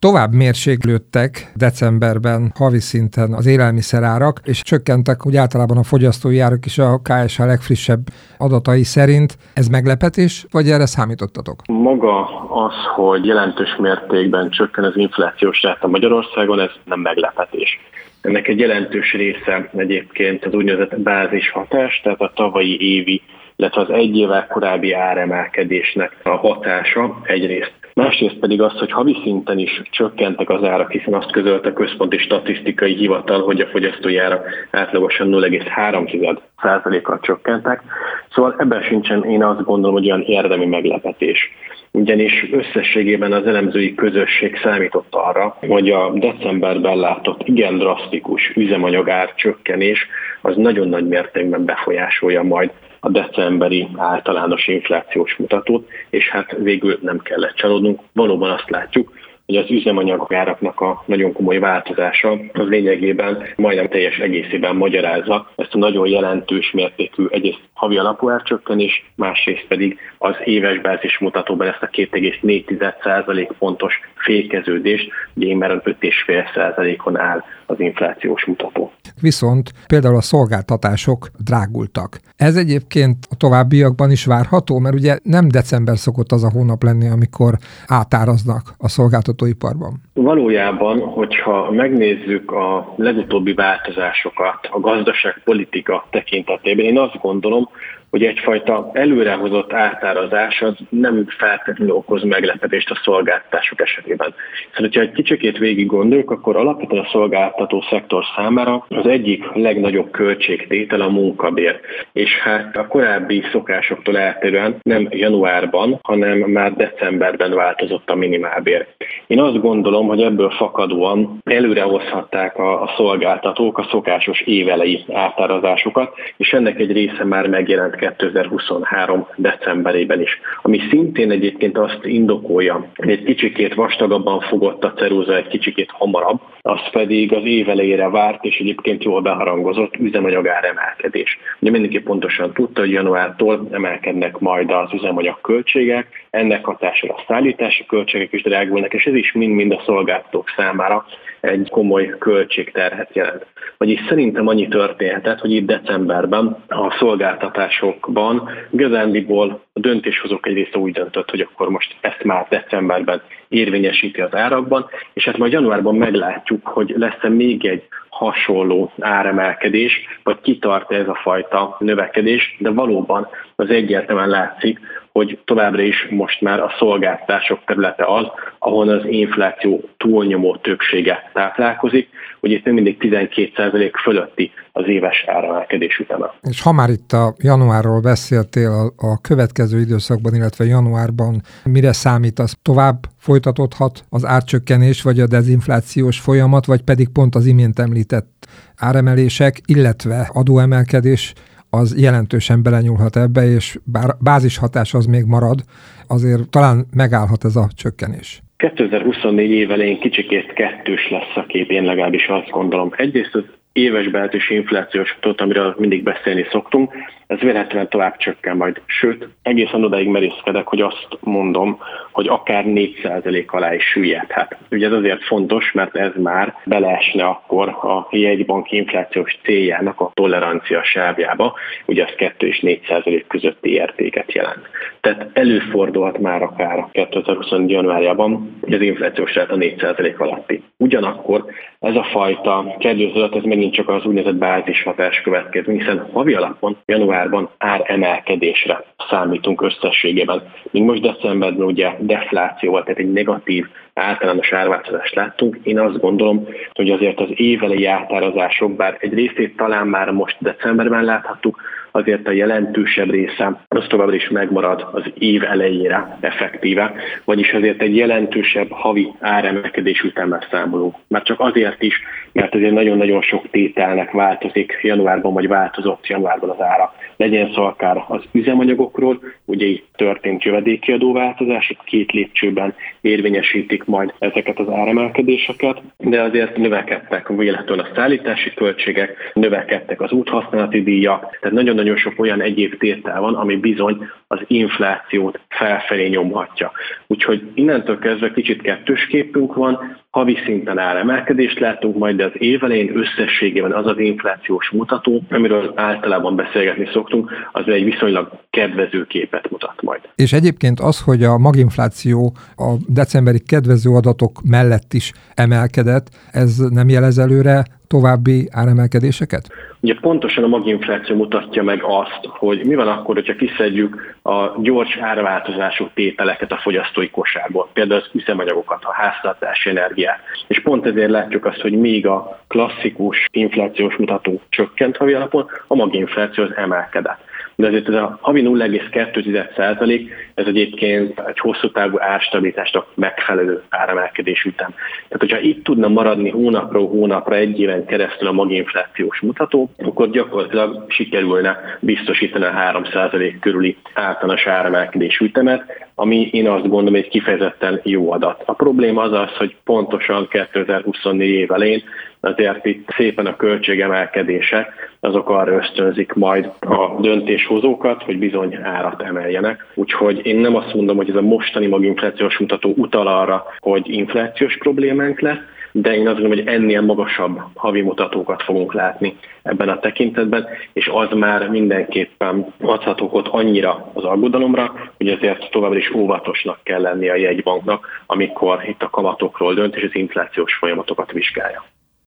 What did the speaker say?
tovább mérséklődtek decemberben havi szinten az élelmiszerárak, és csökkentek úgy általában a fogyasztói árak is a KSH legfrissebb adatai szerint. Ez meglepetés, vagy erre számítottatok? Maga az, hogy jelentős mértékben csökken az inflációs ráta Magyarországon, ez nem meglepetés. Ennek egy jelentős része egyébként az úgynevezett bázishatás, tehát a tavalyi évi, illetve az egy évvel korábbi áremelkedésnek a hatása egyrészt. Másrészt pedig az, hogy havi szinten is csökkentek az árak, hiszen azt közölte a Központi Statisztikai Hivatal, hogy a fogyasztói árak átlagosan 0,3%-kal csökkentek. Szóval ebben sincsen, én azt gondolom, hogy olyan érdemi meglepetés. Ugyanis összességében az elemzői közösség számított arra, hogy a decemberben látott igen drasztikus üzemanyagár csökkenés az nagyon nagy mértékben befolyásolja majd a decemberi általános inflációs mutatót, és hát végül nem kellett csalódnunk. Valóban azt látjuk, hogy az üzemanyagáraknak a nagyon komoly változása az lényegében majdnem teljes egészében magyarázza ezt a nagyon jelentős mértékű egyrészt havi alapú árcsökkenés, másrészt pedig az éves bázis mutatóban ezt a 2,4% pontos fékeződést, ugye immár 5,5%-on áll az inflációs mutató. Viszont például a szolgáltatások drágultak. Ez egyébként a továbbiakban is várható, mert ugye nem december szokott az a hónap lenni, amikor átáraznak a szolgáltatóiparban. Valójában, hogyha megnézzük a legutóbbi változásokat a gazdaságpolitika tekintetében, én azt gondolom, hogy egyfajta előrehozott átárazás az nem feltétlenül okoz meglepetést a szolgáltatások esetében. Szóval, hogyha egy kicsikét végig gondoljuk, akkor alapvetően a szolgáltató szektor számára az egyik legnagyobb költségtétel a munkabér. És hát a korábbi szokásoktól eltérően nem januárban, hanem már decemberben változott a minimálbér. Én azt gondolom, hogy ebből fakadóan előrehozhatták a szolgáltatók a szokásos évelei átárazásokat, és ennek egy része már megjelent 2023. decemberében is. Ami szintén egyébként azt indokolja, hogy egy kicsikét vastagabban fogott a ceruza, egy kicsikét hamarabb, az pedig az év elejére várt, és egyébként jól beharangozott üzemanyagár emelkedés. Ugye mindenki pontosan tudta, hogy januártól emelkednek majd az üzemanyag költségek, ennek hatására a szállítási költségek is drágulnak, és ez is mind-mind a szolgáltatók számára egy komoly költségterhet jelent. Vagyis szerintem annyi történhetett, hogy itt decemberben a szolgáltatásokban igazándiból a döntéshozók egy része úgy döntött, hogy akkor most ezt már decemberben érvényesíti az árakban, és hát majd januárban meglátjuk, hogy lesz-e még egy hasonló áremelkedés, vagy kitart ez a fajta növekedés, de valóban az egyértelműen látszik, hogy továbbra is most már a szolgáltatások területe az, ahol az infláció túlnyomó többsége táplálkozik, hogy itt még mindig 12% fölötti az éves áremelkedés üteme. És ha már itt a januárról beszéltél, a következő időszakban, illetve januárban mire számít, az tovább folytatódhat az árcsökkenés, vagy a dezinflációs folyamat, vagy pedig pont az imént említett áremelések, illetve adóemelkedés az jelentősen belenyúlhat ebbe, és bár bázishatás az még marad, azért talán megállhat ez a csökkenés. 2024 év elején kicsikét kettős lesz a kép, én legalábbis azt gondolom. Egyrészt az éves belsős inflációs mutató, amiről mindig beszélni szoktunk, ez vélhetően tovább csökken majd. Sőt, egészen odáig merészkedek, hogy azt mondom, hogy akár 4% alá is süllyedhet. Ugye ez azért fontos, mert ez már beleesne akkor a jegybanki inflációs céljának a tolerancia sávjába, ugye az 2 és 4% közötti értéket jelent. Tehát előfordulhat már akár 2024 januárjában, hogy az inflációs ráta 4% alatti. Ugyanakkor ez a fajta kedvezőlet, ez megint csak az úgynevezett bázishatás következmény, hiszen havi alapon januárban áremelkedésre számítunk összességében. Míg most decemberben ugye defláció volt, tehát egy negatív általános árváltozást láttunk. Én azt gondolom, hogy azért az évelei átárazások, bár egy részét talán már most decemberben láthattuk, azért a jelentősebb része az továbbra is megmarad az év elejére effektíve, vagyis azért egy jelentősebb havi áremelkedés után számolunk. Már csak azért azért is, mert azért nagyon-nagyon sok tételnek változik januárban, vagy változott januárban az ára. Legyen szó akár az üzemanyagokról, ugye itt történt jövedéki adóváltozás, itt 2 lépcsőben érvényesítik majd ezeket az áremelkedéseket, de azért növekedtek véletlenül a szállítási költségek, növekedtek az úthasználati díjak, tehát nagyon-nagyon sok olyan egyéb tétel van, ami bizony az inflációt felfelé nyomhatja. Úgyhogy innentől kezdve kicsit kettős képünk van, havi szinten áremelkedést látunk majd, de az év elején összességében az az inflációs mutató, amiről általában beszélgetni szoktunk, az egy viszonylag kedvező képet mutat majd. És egyébként az, hogy a maginfláció a decemberi kedvező adatok mellett is emelkedett, ez nem jelez előre további áremelkedéseket? Ugye pontosan a maginfláció mutatja meg azt, hogy mi van akkor, hogyha kiszedjük a gyors árváltozású tételeket a fogyasztói kosárból, például az üzemanyagokat, a háztartási energiát. És pont ezért látjuk azt, hogy még a klasszikus inflációs mutató csökkent havi alapon, a maginfláció az emelkedett. De azért ez a havi 0,2%, ez egyébként egy hosszú távú árstabilitásnak megfelelő áremelkedés ütem. Tehát, hogyha itt tudna maradni hónapról hónapra, egy éven keresztül a maginflációs mutató, akkor gyakorlatilag sikerülne biztosítani a 3% körüli általános áremelkedés ütemet, ami én azt gondolom egy kifejezetten jó adat. A probléma az, hogy pontosan 2024 év elején azért itt szépen a költségemelkedések, azok arra ösztönzik majd a döntéshozókat, hogy bizony árat emeljenek. Úgyhogy én nem azt mondom, hogy ez a mostani maginflációs mutató utal arra, hogy inflációs problémánk lesz, de én azt gondolom, hogy ennél magasabb havi mutatókat fogunk látni ebben a tekintetben, és az már mindenképpen adhat okot annyira az aggodalomra, hogy ezért továbbra is óvatosnak kell lennie a jegybanknak, amikor itt a kamatokról dönt és az inflációs folyamatokat vizsgálja.